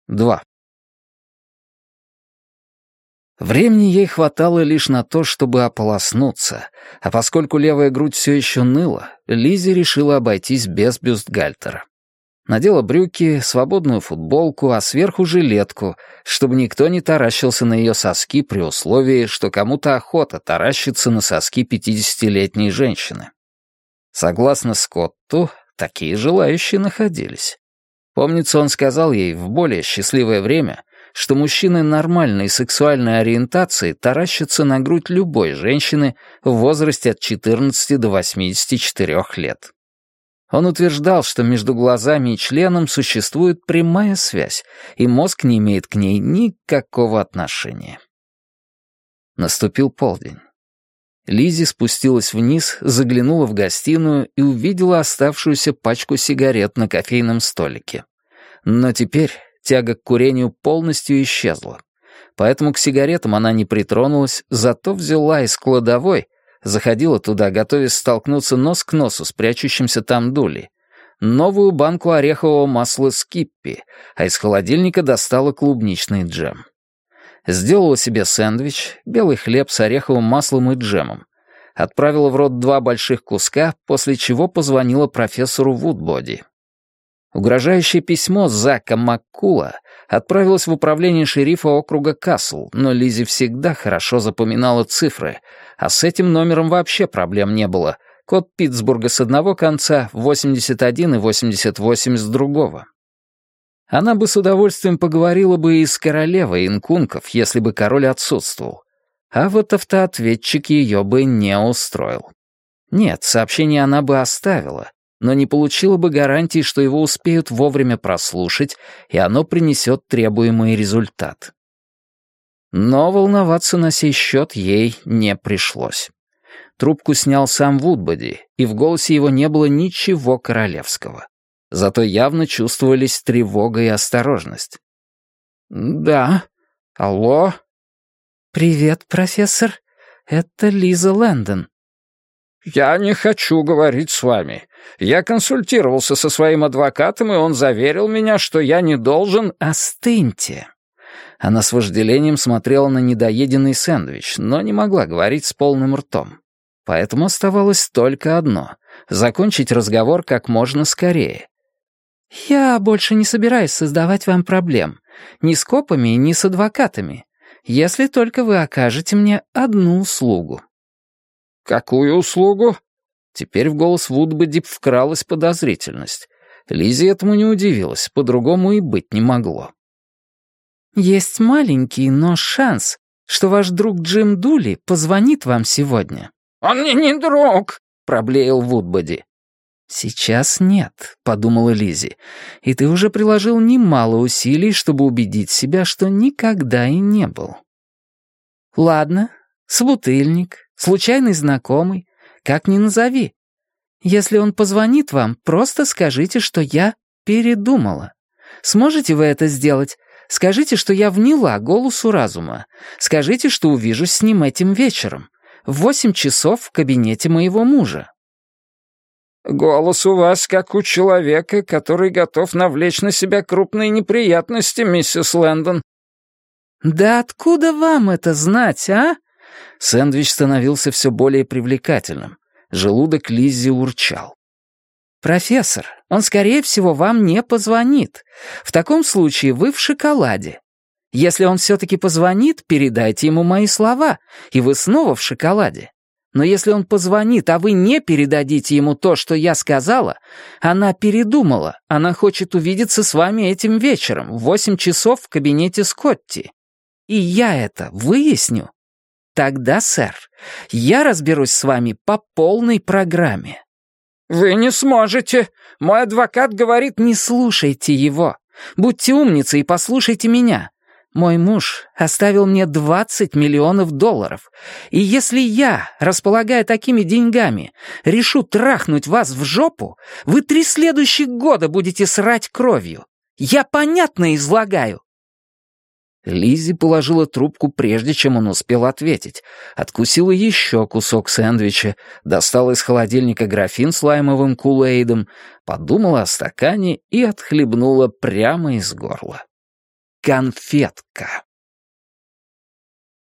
2. Времени ей хватало лишь на то, чтобы ополоснуться, а поскольку левая грудь все еще ныла, Лиззи решила обойтись без бюстгальтера. Надела брюки, свободную футболку, а сверху жилетку, чтобы никто не таращился на ее соски при условии, что кому-то охота таращиться на соски 50-летней женщины. Согласно Скотту, такие желающие находились. Помнится, он сказал ей в более счастливое время, что мужчины нормальной сексуальной ориентации таращатся на грудь любой женщины в возрасте от 14 до 84 лет. Он утверждал, что между глазами и членом существует прямая связь, и мозг не имеет к ней никакого отношения. Наступил полдень. Лиззи спустилась вниз, заглянула в гостиную и увидела оставшуюся пачку сигарет на кофейном столике. Но теперь тяга к курению полностью исчезла. Поэтому к сигаретам она не притронулась, зато взяла из кладовой, заходила туда, готовясь столкнуться нос к носу с прячущимся там Дули, новую банку орехового масла «Скиппи», а из холодильника достала клубничный джем. Сделала себе сэндвич, белый хлеб с ореховым маслом и джемом. Отправила в рот 2 больших куска, после чего позвонила профессору Вудбоди. Угрожающее письмо Зака Маккула отправилось в управление шерифа округа Касл, но Лиззи всегда хорошо запоминала цифры, а с этим номером вообще проблем не было. Код Питтсбурга с одного конца, 81 и 88 с другого. Она бы с удовольствием поговорила бы и с королевой инкунков, если бы король отсутствовал. А вот автоответчик ее бы не устроил. Нет, сообщение она бы оставила, но не получила бы гарантии, что его успеют вовремя прослушать, и оно принесет требуемый результат. Но волноваться на сей счет ей не пришлось. Трубку снял сам Вудбоди, и в голосе его не было ничего королевского. Зато явно чувствовались тревога и осторожность. «Да. Алло?» «Привет, профессор. Это Лиза Лэндон». «Я не хочу говорить с вами. Я консультировался со своим адвокатом, и он заверил меня, что я не должен...» «Остыньте». Она с вожделением смотрела на недоеденный сэндвич, но не могла говорить с полным ртом. Поэтому оставалось только одно — закончить разговор как можно скорее. «Я больше не собираюсь создавать вам проблем. Ни с копами, ни с адвокатами. Если только вы окажете мне одну услугу». «Какую услугу?» Теперь в голос Вудбоди вкралась подозрительность. Лиззи этому не удивилась, по-другому и быть не могло. «Есть маленький, но шанс, что ваш друг Джим Дули позвонит вам сегодня». «Он мне не друг», — проблеял Вудбоди. «Сейчас нет», — подумала Лиззи, «и ты уже приложил немало усилий, чтобы убедить себя, что никогда и не был». «Ладно, собутыльник, случайный знакомый, как ни назови. Если он позвонит вам, просто скажите, что я передумала. Сможете вы это сделать? Скажите, что я вняла голосу разума. Скажите, что увижусь с ним этим вечером, в 8 часов в кабинете моего мужа». «Голос у вас как у человека, который готов навлечь на себя крупные неприятности, миссис Лэндон». «Да откуда вам это знать, а?» Сэндвич становился все более привлекательным. Желудок Лиззи урчал. «Профессор, он, скорее всего, вам не позвонит. В таком случае вы в шоколаде. Если он все-таки позвонит, передайте ему мои слова, и вы снова в шоколаде. Но если он позвонит, а вы не передадите ему то, что я сказала, она передумала, она хочет увидеться с вами этим вечером в 8 часов в кабинете Скотти. И я это выясню. Тогда, сэр, я разберусь с вами по полной программе». «Вы не сможете. Мой адвокат говорит...» «Не слушайте его. Будьте умницей и послушайте меня. Мой муж оставил мне $20 миллионов, и если я, располагая такими деньгами, решу трахнуть вас в жопу, вы 3 следующих года будете срать кровью. Я понятно излагаю». Лиззи положила трубку, прежде чем он успел ответить, откусила еще кусок сэндвича, достала из холодильника графин с лаймовым кулейдом, подумала о стакане и отхлебнула прямо из горла. конфетка.